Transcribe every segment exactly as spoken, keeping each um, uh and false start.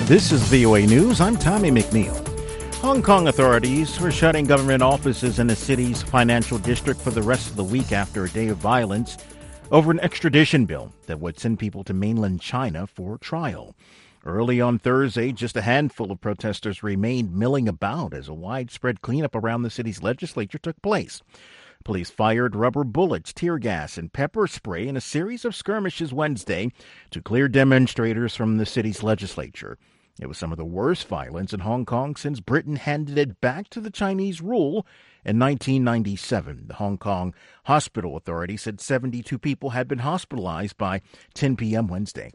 This is V O A News. I'm Tommy McNeil. Hong Kong authorities were shutting government offices in the city's financial district for the rest of the week after a day of violence over an extradition bill that would send people to mainland China for trial. Early on Thursday, just a handful of protesters remained milling about as a widespread cleanup around the city's legislature took place. Police fired rubber bullets, tear gas, and pepper spray in a series of skirmishes Wednesday to clear demonstrators from the city's legislature. It was some of the worst violence in Hong Kong since Britain handed it back to the Chinese rule in nineteen ninety-seven. The Hong Kong Hospital Authority said seventy-two people had been hospitalized by ten p.m. Wednesday.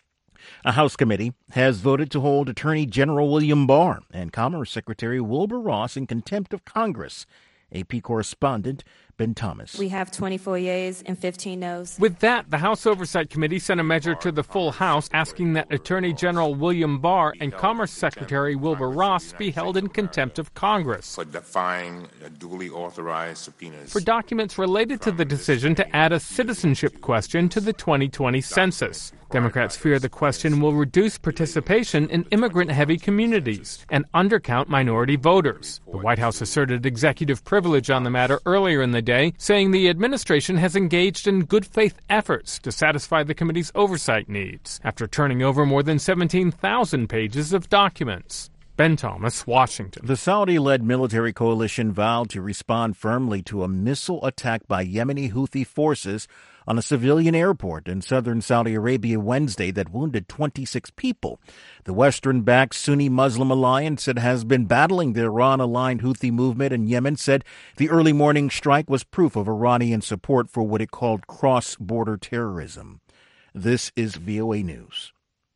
A House committee has voted to hold Attorney General William Barr and Commerce Secretary Wilbur Ross in contempt of Congress. A P correspondent Ben Thomas. We have twenty-four yeas and fifteen noes. With that, the House Oversight Committee sent a measure to the full House asking that Attorney General William Barr and Commerce Secretary Wilbur Ross be held in contempt of Congress for defying duly authorized subpoenas for documents related to the decision to add a citizenship question to the twenty twenty census. Democrats fear the question will reduce participation in immigrant-heavy communities and undercount minority voters. The White House asserted executive privilege on the matter earlier in the day, saying the administration has engaged in good faith efforts to satisfy the committee's oversight needs after turning over more than seventeen thousand pages of documents. Ben Thomas, Washington. The Saudi-led military coalition vowed to respond firmly to a missile attack by Yemeni Houthi forces on a civilian airport in southern Saudi Arabia Wednesday that wounded twenty-six people. The Western-backed Sunni Muslim alliance that has been battling the Iran-aligned Houthi movement in Yemen said the early morning strike was proof of Iranian support for what it called cross-border terrorism. This is V O A News.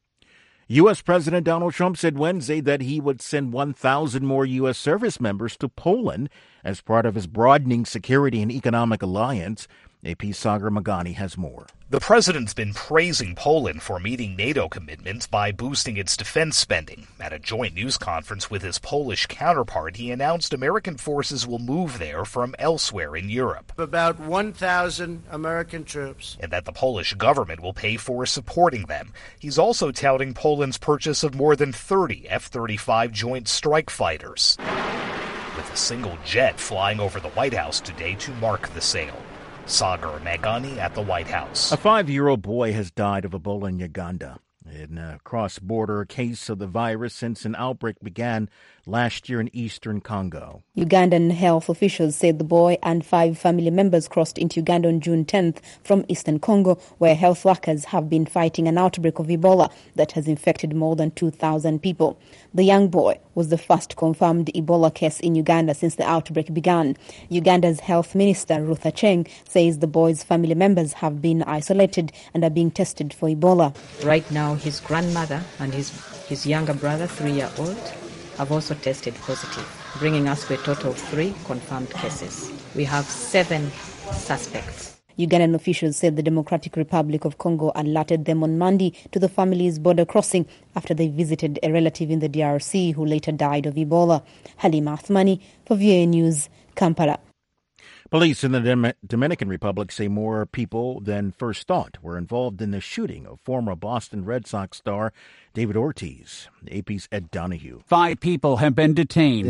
U S. President Donald Trump said Wednesday that he would send one thousand more U S service members to Poland as part of his broadening security and economic alliance. A P Sagar Magani has more. The president's been praising Poland for meeting NATO commitments by boosting its defense spending. At a joint news conference with his Polish counterpart, he announced American forces will move there from elsewhere in Europe. About one thousand American troops. And that the Polish government will pay for supporting them. He's also touting Poland's purchase of more than thirty F thirty-five Joint Strike Fighters, with a single jet flying over the White House today to mark the sale. Sagar Magani at the White House. A five-year-old boy has died of Ebola in Uganda, in a cross-border case of the virus since an outbreak began last year in eastern Congo. Ugandan health officials said the boy and five family members crossed into Uganda on June tenth from eastern Congo, where health workers have been fighting an outbreak of Ebola that has infected more than two thousand people. The young boy was the first confirmed Ebola case in Uganda since the outbreak began. Uganda's health minister, Ruth Acheng, says the boy's family members have been isolated and are being tested for Ebola. Right now, his grandmother and his, his younger brother, three-year-old, have also tested positive, bringing us to a total of three confirmed cases. We have seven suspects. Ugandan officials said the Democratic Republic of Congo alerted them on Monday to the family's border crossing after they visited a relative in the D R C who later died of Ebola. Halima Athmani for V O A News, Kampala. Police in the Dem- Dominican Republic say more people than first thought were involved in the shooting of former Boston Red Sox star David Ortiz. A P's Ed Donahue. Five people have been detained.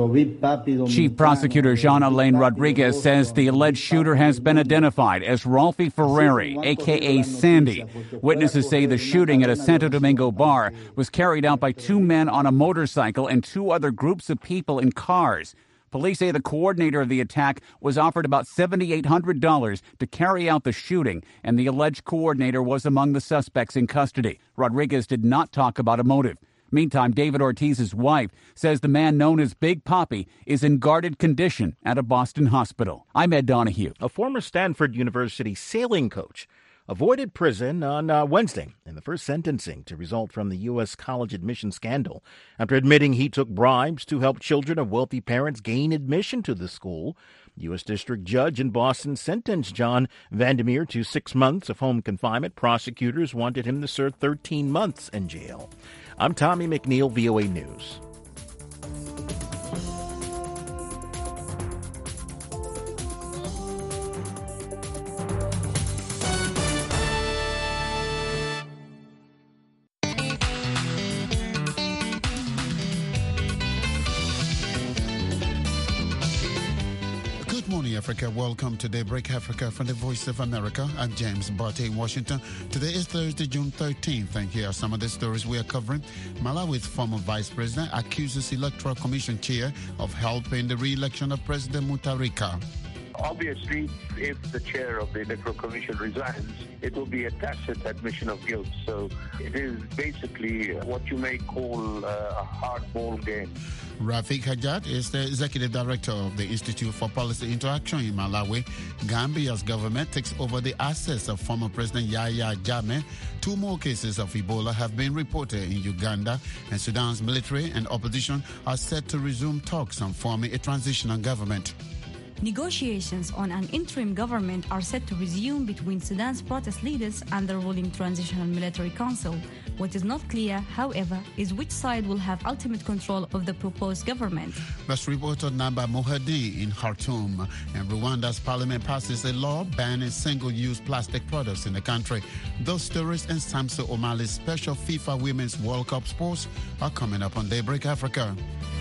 Chief Prosecutor Jean-Alain Rodriguez says the alleged shooter has been identified as Ralphie Ferrari, a k a. Sandy. Witnesses say the shooting at a Santo Domingo bar was carried out by two men on a motorcycle and two other groups of people in cars. Police say the coordinator of the attack was offered about seven thousand eight hundred dollars to carry out the shooting, and the alleged coordinator was among the suspects in custody. Rodriguez did not talk about a motive. Meantime, David Ortiz's wife says the man known as Big Papi is in guarded condition at a Boston hospital. I'm Ed Donahue. A former Stanford University sailing coach avoided prison on uh, Wednesday in the first sentencing to result from the U S college admission scandal after admitting he took bribes to help children of wealthy parents gain admission to the school. U S District Judge in Boston sentenced John Vandermeer to six months of home confinement. Prosecutors wanted him to serve thirteen months in jail. I'm Tommy McNeil, V O A News. Africa. Welcome to Daybreak Africa from the Voice of America. I'm James Barty in Washington. Today is Thursday, June thirteenth, and here are some of the stories we are covering. Malawi's former vice president accuses Electoral Commission chair of helping the re-election of President Mutharika. Obviously, if the chair of the Electoral Commission resigns, it will be a tacit admission of guilt. So it is basically what you may call a hardball game. Rafik Hajat is the executive director of the Institute for Policy Interaction in Malawi. Gambia's government takes over the assets of former President Yahya Jammeh. Two more cases of Ebola have been reported in Uganda, and Sudan's military and opposition are set to resume talks on forming a transitional government. Negotiations on an interim government are set to resume between Sudan's protest leaders and the ruling Transitional Military Council. What is not clear, however, is which side will have ultimate control of the proposed government. That's reporter Naba Mohadin in Khartoum. And Rwanda's parliament passes a law banning single-use plastic products in the country. Those stories and Samson Omali's special FIFA Women's World Cup sports are coming up on Daybreak Africa.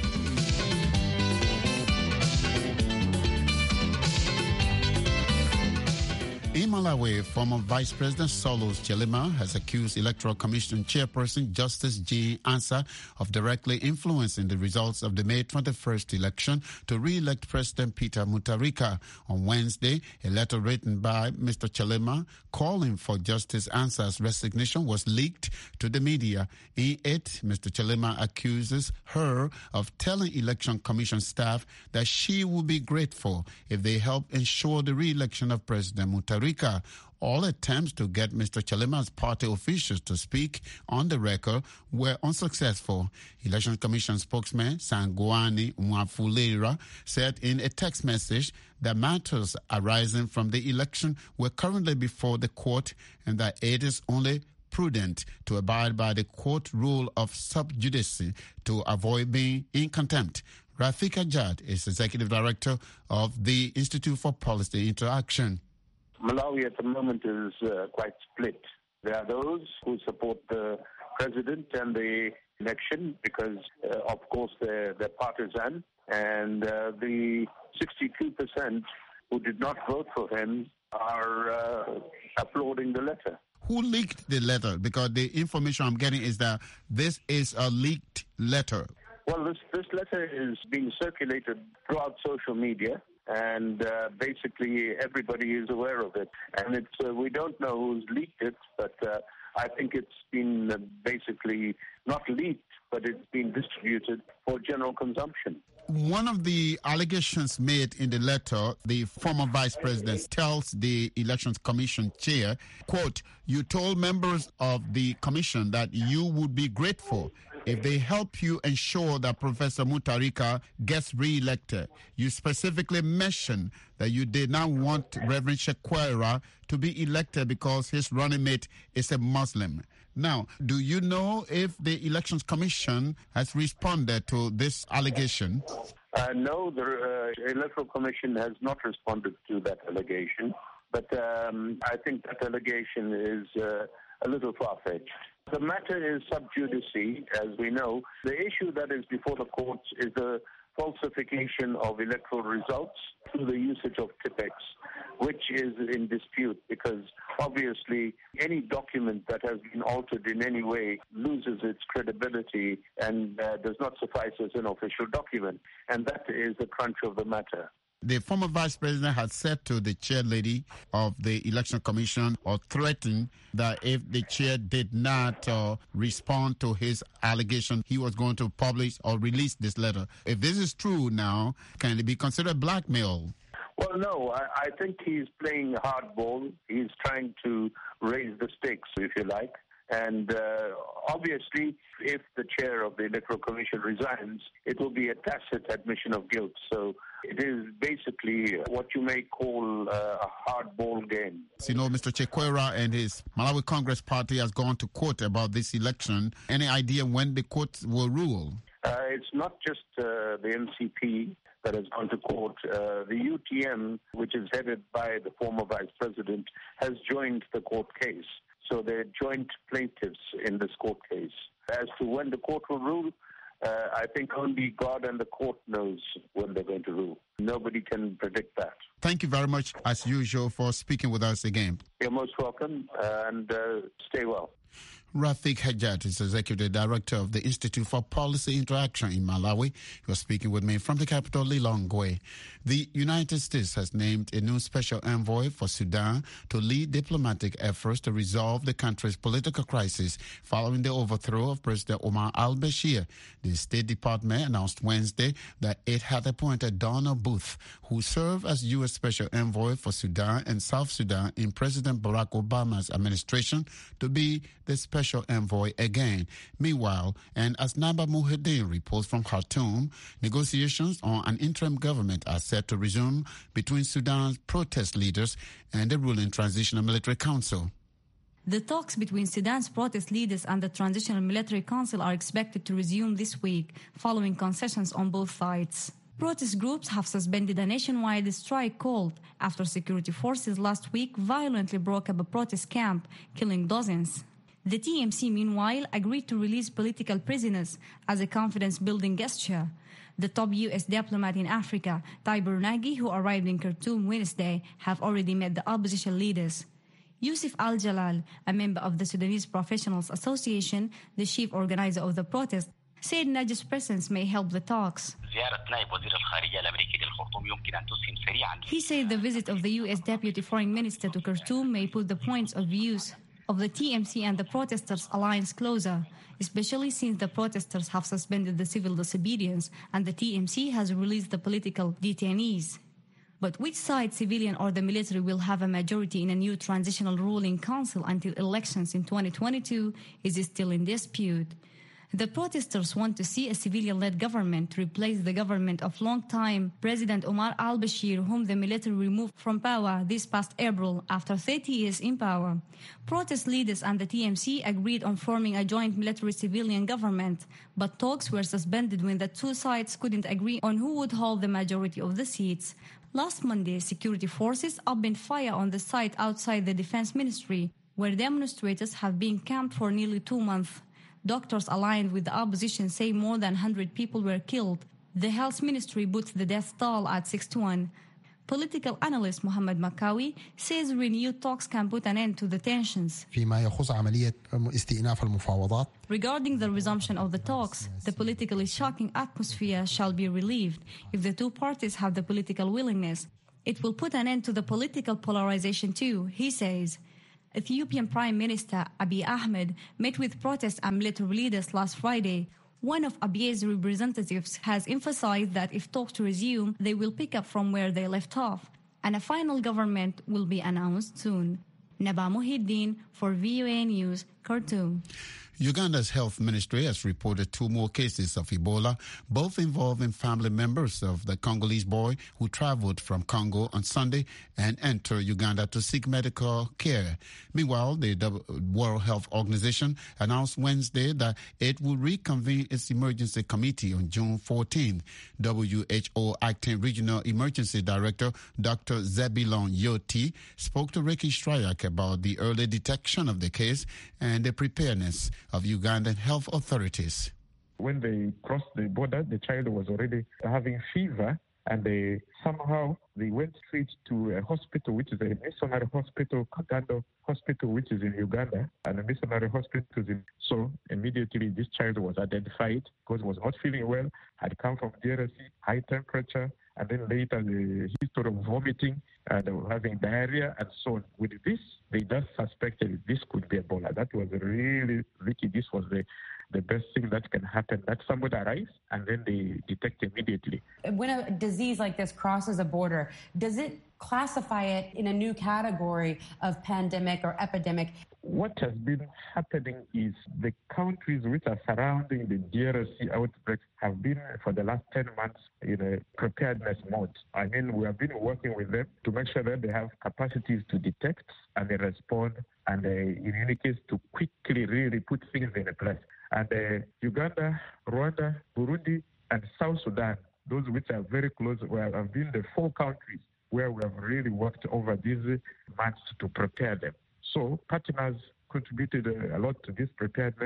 In Malawi, former Vice President Saulos Chilima has accused Electoral Commission Chairperson Justice Jean Ansah of directly influencing the results of the May twenty-first election to re-elect President Peter Mutharika. On Wednesday, a letter written by Mister Chilima calling for Justice Ansah's resignation was leaked to the media. In it, Mister Chilima accuses her of telling Election Commission staff that she would be grateful if they help ensure the re-election of President Mutharika. All attempts to get Mister Chilima's party officials to speak on the record were unsuccessful. Election Commission spokesman Sangwani Mwafulera said in a text message that matters arising from the election were currently before the court and that it is only prudent to abide by the court rule of sub judice to avoid being in contempt. Rafik Hajat is executive director of the Institute for Policy Interaction. Malawi at the moment is uh, quite split. There are those who support the president and the election because, uh, of course, they're, they're partisan. And uh, the sixty-two percent who did not vote for him are uh, applauding the letter. Who leaked the letter? Because the information I'm getting is that this is a leaked letter. Well, this, this letter is being circulated throughout social media. And uh, basically everybody is aware of it. And it's uh, we don't know who's leaked it, but uh, I think it's been uh, basically not leaked, but it's been distributed for general consumption. One of the allegations made in the letter, the former vice president tells the Elections Commission chair, quote, "You told members of the commission that you would be grateful if they help you ensure that Professor Mutharika gets re-elected. You specifically mentioned that you did not want Reverend Shekwera to be elected because his running mate is a Muslim." Now, do you know if the Elections Commission has responded to this allegation? Uh, no, the uh, Electoral Commission has not responded to that allegation. But um, I think that allegation is uh, a little far-fetched. The matter is sub judice, as we know. The issue that is before the courts is the falsification of electoral results through the usage of Tipex, which is in dispute because obviously any document that has been altered in any way loses its credibility and uh, does not suffice as an official document. And that is the crunch of the matter. The former vice president had said to the chairlady of the Election Commission or threatened that if the chair did not uh, respond to his allegation, he was going to publish or release this letter. If this is true now, can it be considered blackmail? Well, no, I, I think he's playing hardball. He's trying to raise the stakes, if you like. And uh, obviously, if the chair of the Electoral Commission resigns, it will be a tacit admission of guilt. So it is basically what you may call uh, a hardball game. You know, Mister Shekwera and his Malawi Congress Party has gone to court about this election. Any idea when the court will rule? Uh, it's not just uh, the M C P that has gone to court. Uh, the U T M, which is headed by the former vice president, has joined the court case. So they're joint plaintiffs in this court case. As to when the court will rule, uh, I think only God and the court knows when they're going to rule. Nobody can predict that. Thank you very much, as usual, for speaking with us again. You're most welcome, and uh, stay well. Rafik Hajat is Executive Director of the Institute for Policy Interaction in Malawi. He was speaking with me from the capital, Lilongwe. The United States has named a new special envoy for Sudan to lead diplomatic efforts to resolve the country's political crisis following the overthrow of President Omar al-Bashir. The State Department announced Wednesday that it had appointed Donald Booth, who served as U S Special Envoy for Sudan and South Sudan in President Barack Obama's administration, to be the special Special envoy again. Meanwhile, and as Naba Muhyiddin reports from Khartoum, negotiations on an interim government are set to resume between Sudan's protest leaders and the ruling Transitional Military Council. The talks between Sudan's protest leaders and the Transitional Military Council are expected to resume this week, following concessions on both sides. Protest groups have suspended a nationwide strike called after security forces last week violently broke up a protest camp, killing dozens. The T M C, meanwhile, agreed to release political prisoners as a confidence-building gesture. The top U S diplomat in Africa, Tiber Nagy, who arrived in Khartoum Wednesday, have already met the opposition leaders. Yusuf Al-Jalal, a member of the Sudanese Professionals Association, the chief organizer of the protest, said Nagy's presence may help the talks. He said the visit of the U S Deputy Foreign Minister to Khartoum may put the points of views of the T M C and the protesters' alliance closer, especially since the protesters have suspended the civil disobedience and the T M C has released the political detainees. But which side, civilian or the military, will have a majority in a new transitional ruling council until elections in twenty twenty-two is still in dispute. The protesters want to see a civilian-led government to replace the government of long-time President Omar al-Bashir, whom the military removed from power this past April after thirty years in power. Protest leaders and the T M C agreed on forming a joint military-civilian government, but talks were suspended when the two sides couldn't agree on who would hold the majority of the seats. Last Monday, security forces opened fire on the site outside the Defense Ministry, where demonstrators have been camped for nearly two months. Doctors aligned with the opposition say more than one hundred people were killed. The Health Ministry puts the death toll at sixty-one. Political analyst Mohammed Makawi says renewed talks can put an end to the tensions. Regarding the resumption of the talks, the politically shocking atmosphere shall be relieved if the two parties have the political willingness. It will put an end to the political polarization too, he says. Ethiopian Prime Minister Abiy Ahmed met with protest and military leaders last Friday. One of Abiy's representatives has emphasized that if talks resume, they will pick up from where they left off, and a final government will be announced soon. Naba Muhyiddin for V O A News, Khartoum. Uganda's health ministry has reported two more cases of Ebola, both involving family members of the Congolese boy who traveled from Congo on Sunday and entered Uganda to seek medical care. Meanwhile, the World Health Organization announced Wednesday that it will reconvene its emergency committee on June fourteenth. W H O Acting Regional Emergency Director Doctor Zebulon Yoti spoke to Ricky Stryak about the early detection of the case and the preparedness of Ugandan health authorities. When they crossed the border, the child was already having fever, and they somehow they went straight to a hospital, which is a missionary hospital, Kagando Hospital, which is in Uganda, and a missionary hospital is in. So immediately this child was identified because was not feeling well, had come from D R C, high temperature, and then later the history of vomiting and having diarrhea and so on. With this, they just suspected this could be Ebola. That was really risky. This was the, the best thing that can happen, that somebody arrives and then they detect immediately. When a disease like this crosses a border, does it classify it in a new category of pandemic or epidemic? What has been happening is the countries which are surrounding the D R C outbreak have been for the last ten months in a preparedness mode. I mean, we have been working with them to make sure that they have capacities to detect and they respond, and uh, in any case to quickly really put things in place. And uh, Uganda, Rwanda, Burundi, and South Sudan, those which are very close, have been the four countries where we have really worked over these months to prepare them. So partners contributed a lot to this preparedness,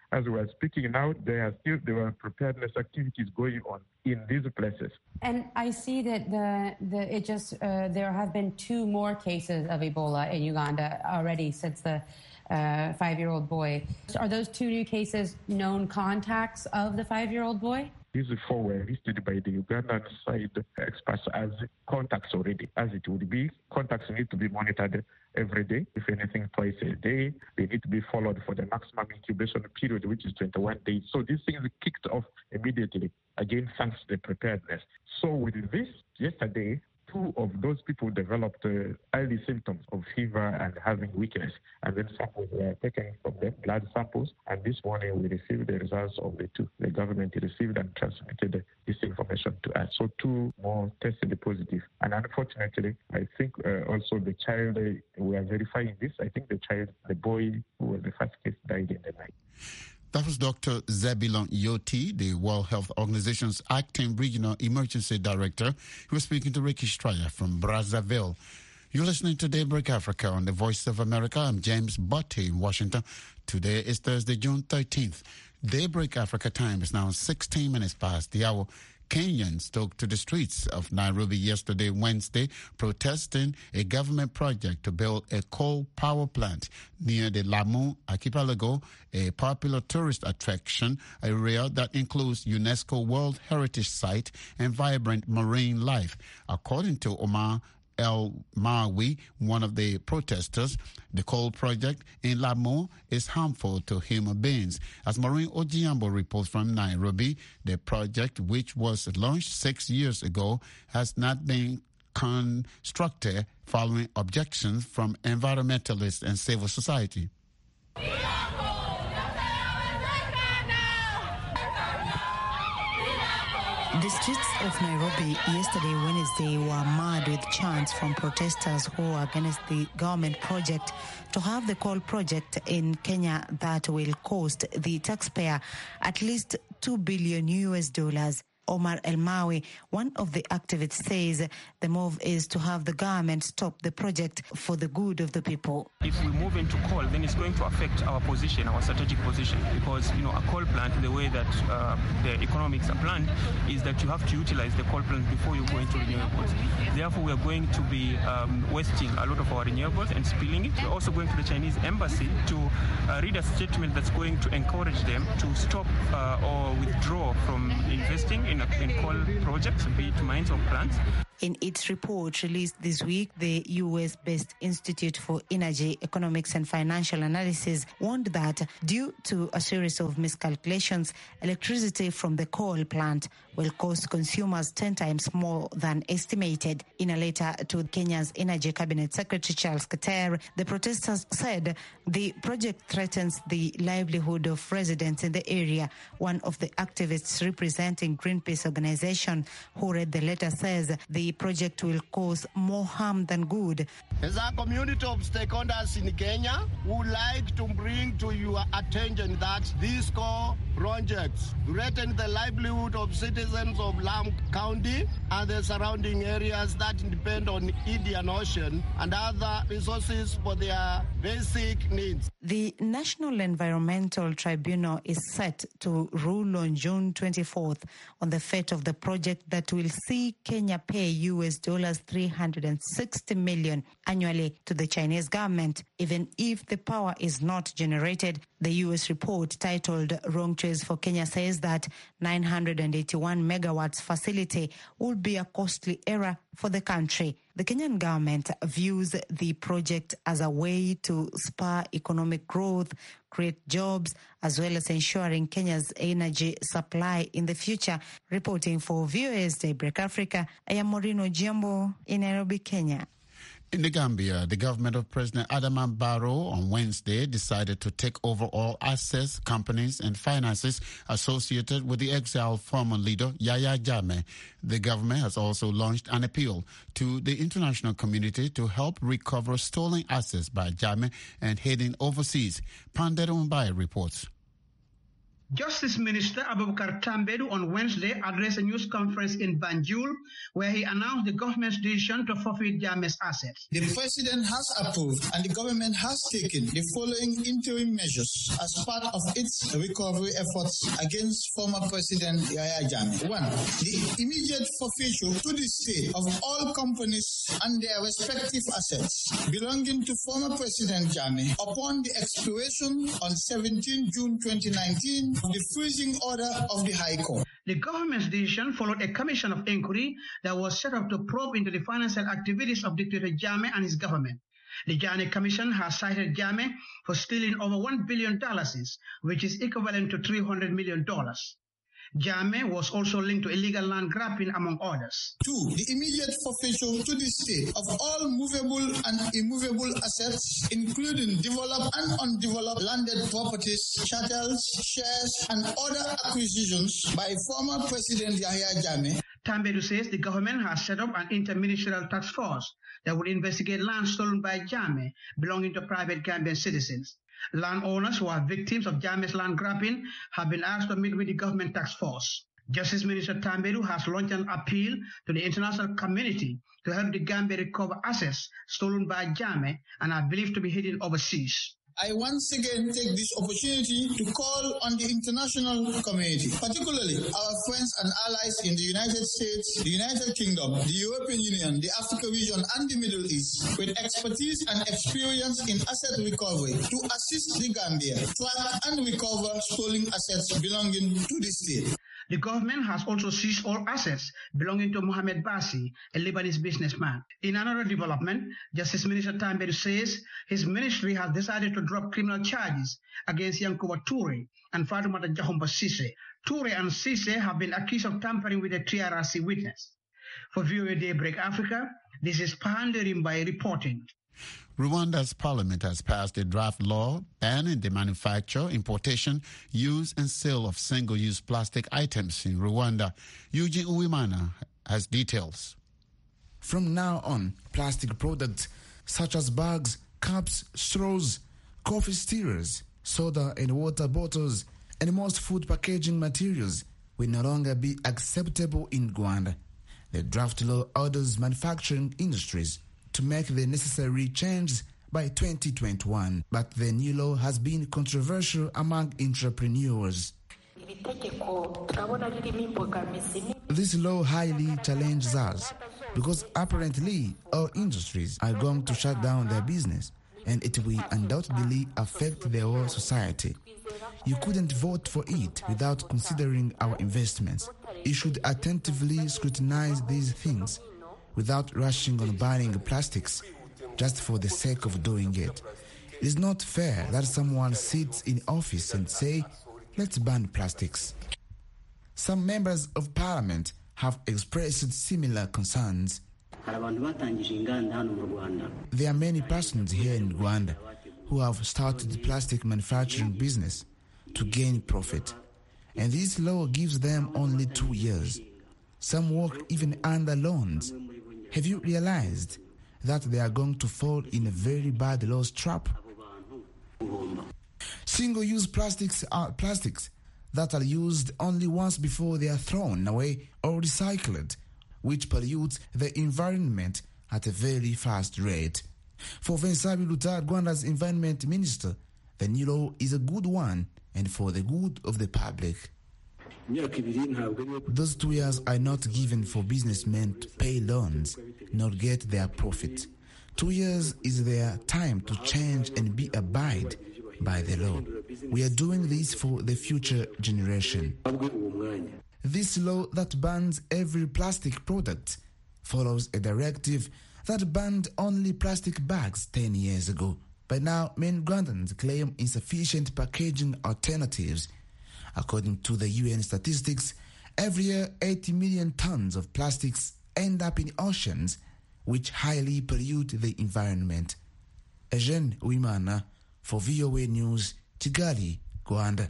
as we are speaking now, there are still there are preparedness activities going on in these places. And I see that the, the it just uh, there have been two more cases of Ebola in Uganda already since the uh, five-year-old boy. Are those two new cases known contacts of the five-year-old boy? These four were listed by the Ugandan side experts as contacts already, as it would be. Contacts need to be monitored every day, if anything twice a day. They need to be followed for the maximum incubation period, which is twenty-one days. So these things kicked off immediately, again, thanks to the preparedness. So with this, yesterday, two of those people developed uh, early symptoms of fever and having weakness, and then samples were taken from them, blood samples, and this morning we received the results of the two. The government received and transmitted this information to us. So two more tested positive, and unfortunately, I think uh, also the child, uh, we are verifying this, I think the child, the boy who was the first case, died in the night. That was Doctor Zebulon Yoti, the World Health Organization's acting regional emergency director. He was speaking to Ricky Stryer from Brazzaville. You're listening to Daybreak Africa on the Voice of America. I'm James Botte in Washington. Today is Thursday, June thirteenth. Daybreak Africa time is now sixteen minutes past the hour. Kenyans took to the streets of Nairobi yesterday, Wednesday, protesting a government project to build a coal power plant near the Lamu Archipelago, a popular tourist attraction area that includes UNESCO World Heritage Site and vibrant marine life. According to Omar El Mawi, one of the protesters, the coal project in Lamu is harmful to human beings. As Maureen Ojiambo reports from Nairobi, the project, which was launched six years ago, has not been constructed following objections from environmentalists and civil society. The streets of Nairobi yesterday, Wednesday, were mad with chants from protesters who are against the government project to have the coal project in Kenya that will cost the taxpayer at least two billion U S dollars. Omar El Mawi, one of the activists, says the move is to have the government stop the project for the good of the people. If we move into coal, then it's going to affect our position, our strategic position, because, you know, a coal plant, the way that uh, the economics are planned, is that you have to utilize the coal plant before you go into renewables. Therefore, we are going to be um, wasting a lot of our renewables and spilling it. We're also going to the Chinese embassy to uh, read a statement that's going to encourage them to stop uh, or withdraw from investing in in coal projects, be it mines or plants. In its report released this week, the U S-based Institute for Energy, Economics and Financial Analysis warned that due to a series of miscalculations, electricity from the coal plant will cost consumers ten times more than estimated. In a letter to Kenya's Energy Cabinet Secretary Charles Keter, the protesters said the project threatens the livelihood of residents in the area. One of the activists representing Greenpeace organization who read the letter says the The project will cause more harm than good. As a community of stakeholders in Kenya, we would like to bring to your attention that these core projects threaten the livelihood of citizens of Lamu County and the surrounding areas that depend on Indian Ocean and other resources for their basic needs. The National Environmental Tribunal is set to rule on June twenty-fourth on the fate of the project that will see Kenya pay U S dollars three hundred sixty million annually to the Chinese government, even if the power is not generated. The U S report titled Wrong Choice for Kenya says that nine hundred eighty-one megawatts facility would be a costly error for the country. The Kenyan government views the project as a way to spur economic growth, create jobs, as well as ensuring Kenya's energy supply in the future. Reporting for V O A's Daybreak Africa, I am Maureen Ojiambo in Nairobi, Kenya. In the Gambia, the government of President Adama Barrow on Wednesday decided to take over all assets, companies, and finances associated with the exiled former leader Yahya Jammeh. The government has also launched an appeal to the international community to help recover stolen assets by Jammeh and heading overseas. Pandero Mbaye reports. Justice Minister Abubakar Tambedu on Wednesday addressed a news conference in Banjul where he announced the government's decision to forfeit Jammeh's assets. The President has approved and the government has taken the following interim measures as part of its recovery efforts against former President Yahya Jammeh. One, the immediate forfeiture to the state of all companies and their respective assets belonging to former President Jammeh upon the expiration on seventeenth June twenty nineteen of the freezing order of the High Court. The government's decision followed a commission of inquiry that was set up to probe into the financial activities of dictator Jammeh and his government. The Janneh Commission has cited Jammeh for stealing over one billion dollars, which is equivalent to three hundred million dollars. Jammeh was also linked to illegal land grabbing, among others. Two, the immediate forfeiture to the state of all movable and immovable assets, including developed and undeveloped landed properties, chattels, shares, and other acquisitions by former President Yahya Jammeh. Tambedu says the government has set up an interministerial task force that will investigate land stolen by Jammeh belonging to private Gambian citizens. Landowners who are victims of Jammeh's land grabbing have been asked to meet with the government task force. Justice Minister Tambedu has launched an appeal to the international community to help the Gambia recover assets stolen by Jammeh and are believed to be hidden overseas. I once again take this opportunity to call on the international community, particularly our friends and allies in the United States, the United Kingdom, the European Union, the Africa region, and the Middle East, with expertise and experience in asset recovery to assist the Gambia track and recover stolen assets belonging to the state. The government has also seized all assets belonging to Mohamed Bassi, a Lebanese businessman. In another development, Justice Minister Tambedu says his ministry has decided to drop criminal charges against Yankuba Toure and Fatoumata Jahumba Cisse. Toure and Cisse have been accused of tampering with a T R R C witness. For V O A Daybreak Africa, this is Pahanderim by reporting. Rwanda's parliament has passed a draft law banning the manufacture, importation, use and sale of single-use plastic items in Rwanda. Eugene Uwimana has details. From now on, plastic products such as bags, cups, straws, coffee stirrers, soda and water bottles, and most food packaging materials will no longer be acceptable in Rwanda. The draft law orders manufacturing industries to make the necessary changes by twenty twenty-one, but the new law has been controversial among entrepreneurs. This law highly challenges us because apparently all industries are going to shut down their business and it will undoubtedly affect the whole society. You couldn't vote for it without considering our investments. You should attentively scrutinize these things without rushing on banning plastics just for the sake of doing it. It is not fair that someone sits in office and say, let's ban plastics. Some members of parliament have expressed similar concerns. There are many persons here in Rwanda who have started the plastic manufacturing business to gain profit, and this law gives them only two years. Some work even under loans. Have you realized that they are going to fall in a very bad loss trap? Single-use plastics are plastics that are used only once before they are thrown away or recycled, which pollutes the environment at a very fast rate. For Vincent Biruta, Rwanda's environment minister, the new law is a good one and for the good of the public. Those two years are not given for businessmen to pay loans, nor get their profit. Two years is their time to change and be abide by the law. We are doing this for the future generation. This law that bans every plastic product follows a directive that banned only plastic bags ten years ago. By now, many Rwandans claim insufficient packaging alternatives. According to the U N statistics, every year eighty million tons of plastics end up in oceans, which highly pollute the environment. Eugene Uwimana for V O A News, Kigali, Rwanda.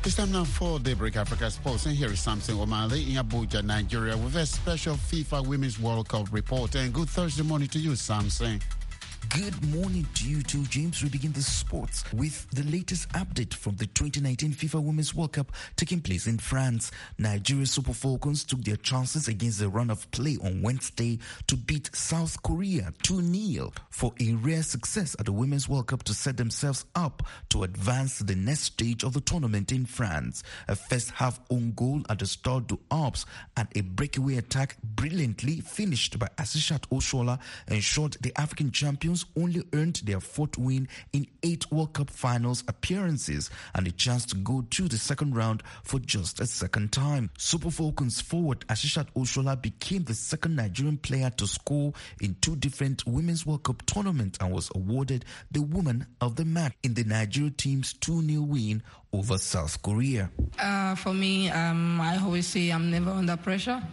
It's time now for Daybreak Africa Sports, and here is Samson Omale in Abuja, Nigeria, with a special FIFA Women's World Cup report. And good Thursday morning to you, Samson. Good morning to you too, James. We begin the sports with the latest update from the twenty nineteen FIFA Women's World Cup taking place in France. Nigeria Super Falcons took their chances against the run of play on Wednesday to beat South Korea two nil for a rare success at the Women's World Cup to set themselves up to advance to the next stage of the tournament in France. A first half own goal at the Stade du Alpes and a breakaway attack brilliantly finished by Asishat Oshoala ensured the African champions only earned their fourth win in eight World Cup finals appearances and a chance to go to the second round for just a second time. Super Falcons forward Asishat Oshoala became the second Nigerian player to score in two different Women's World Cup tournaments and was awarded the Woman of the Match in the Nigeria team's two nil win over South Korea. Uh, for me, um, I always say I'm never under pressure.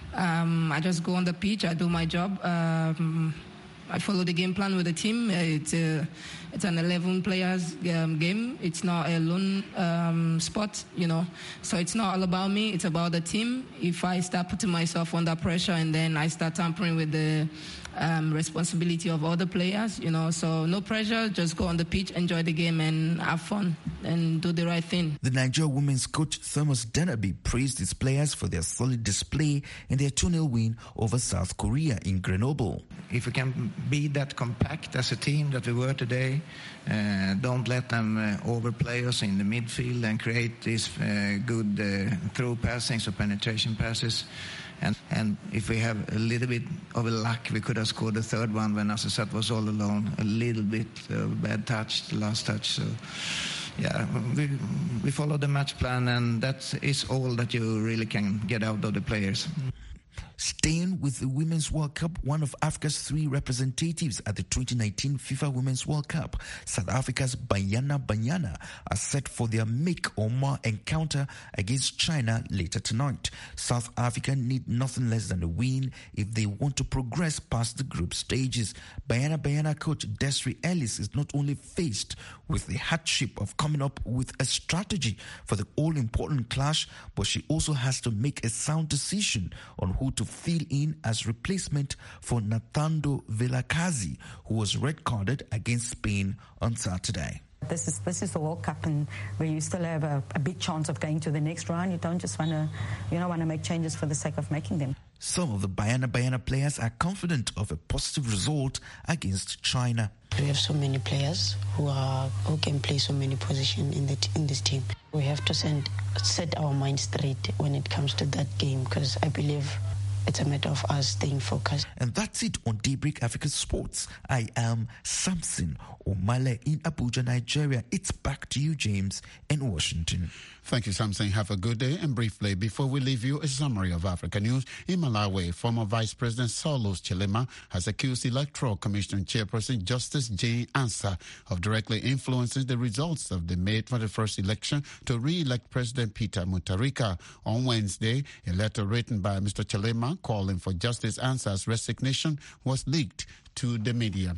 Um, I just go on the pitch, I do my job. Um, I follow the game plan with the team. It's a, it's an eleven players um, game. It's not a lone um, spot, you know. So it's not all about me. It's about the team. If I start putting myself under pressure and then I start tampering with the um, responsibility of other players, you know. So no pressure. Just go on the pitch, enjoy the game, and have fun and do the right thing. The Nigeria women's coach Thomas Denaby praised his players for their solid display in their two nil win over South Korea in Grenoble. If we can be that compact as a team that we were today, uh, don't let them uh, overplay us in the midfield and create these uh, good uh, through passings or penetration passes. And, and if we have a little bit of a luck, we could have scored the third one when Asisat was all alone. A little bit of bad touch, the last touch. So, yeah, we, we follow the match plan, and that is all that you really can get out of the players. Staying with the Women's World Cup, one of Africa's three representatives at the twenty nineteen FIFA Women's World Cup, South Africa's Banyana Banyana, are set for their make or mar encounter against China later tonight. South Africa need nothing less than a win if they want to progress past the group stages. Banyana Banyana coach Desiree Ellis is not only faced with the hardship of coming up with a strategy for the all-important clash, but she also has to make a sound decision on who to fill in as replacement for Nathando Vilakazi, who was red-carded against Spain on Saturday. This is this is the World Cup, and where you still have a, a big chance of going to the next round. You don't just want to, you don't want to make changes for the sake of making them. Some of the Banyana Banyana players are confident of a positive result against China. We have so many players who are who can play so many positions in the in this team. We have to send set our minds straight when it comes to that game, because I believe it's a matter of us staying focused. And that's it on Daybreak Africa Sports. I am Samson Omale in Abuja, Nigeria. It's back to you, James, in Washington. Thank you, Samson. Have a good day. And briefly, before we leave you, a summary of Africa news. In Malawi, former Vice President Saulos Chilima has accused Electoral Commission Chairperson Justice Jane Ansah of directly influencing the results of the May twenty-first election to re-elect President Peter Mutharika. On Wednesday, a letter written by Mister Chilima calling for Justice Ansah's resignation was leaked to the media.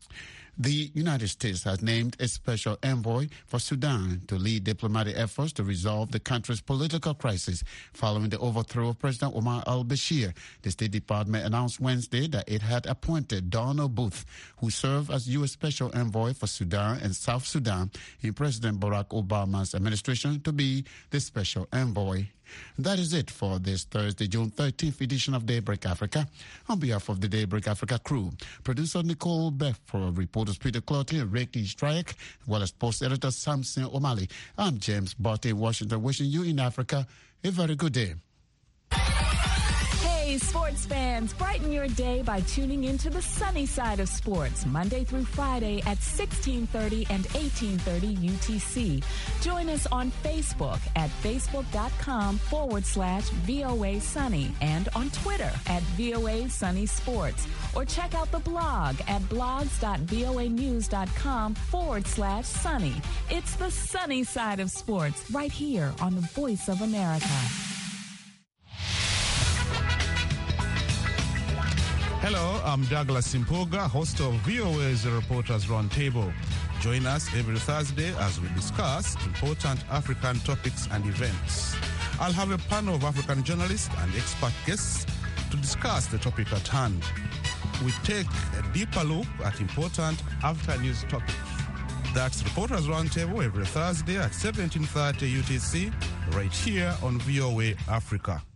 The United States has named a special envoy for Sudan to lead diplomatic efforts to resolve the country's political crisis following the overthrow of President Omar al-Bashir. The State Department announced Wednesday that it had appointed Donald Booth, who served as U S Special Envoy for Sudan and South Sudan in President Barack Obama's administration, to be the special envoy. That is it for this Thursday, June thirteenth edition of Daybreak Africa. On behalf of the Daybreak Africa crew, producer Nicole Beck, for reporters Peter Clotty and Ricky Strike, as well as post editor Samson Omale, I'm James Barty in Washington, wishing you in Africa a very good day. Hey, sports fans, brighten your day by tuning into the sunny side of sports, Monday through Friday at sixteen thirty and eighteen thirty U T C. Join us on Facebook at facebook.com forward slash VOA Sunny and on Twitter at VOA Sunny Sports. Or check out the blog at blogs.voanews.com forward slash sunny. It's the sunny side of sports right here on the Voice of America. Hello, I'm Douglas Simpoga, host of V O A's Reporters Roundtable. Join us every Thursday as we discuss important African topics and events. I'll have a panel of African journalists and expert guests to discuss the topic at hand. We take a deeper look at important after-news topics. That's Reporters Roundtable every Thursday at seventeen thirty U T C, right here on V O A Africa.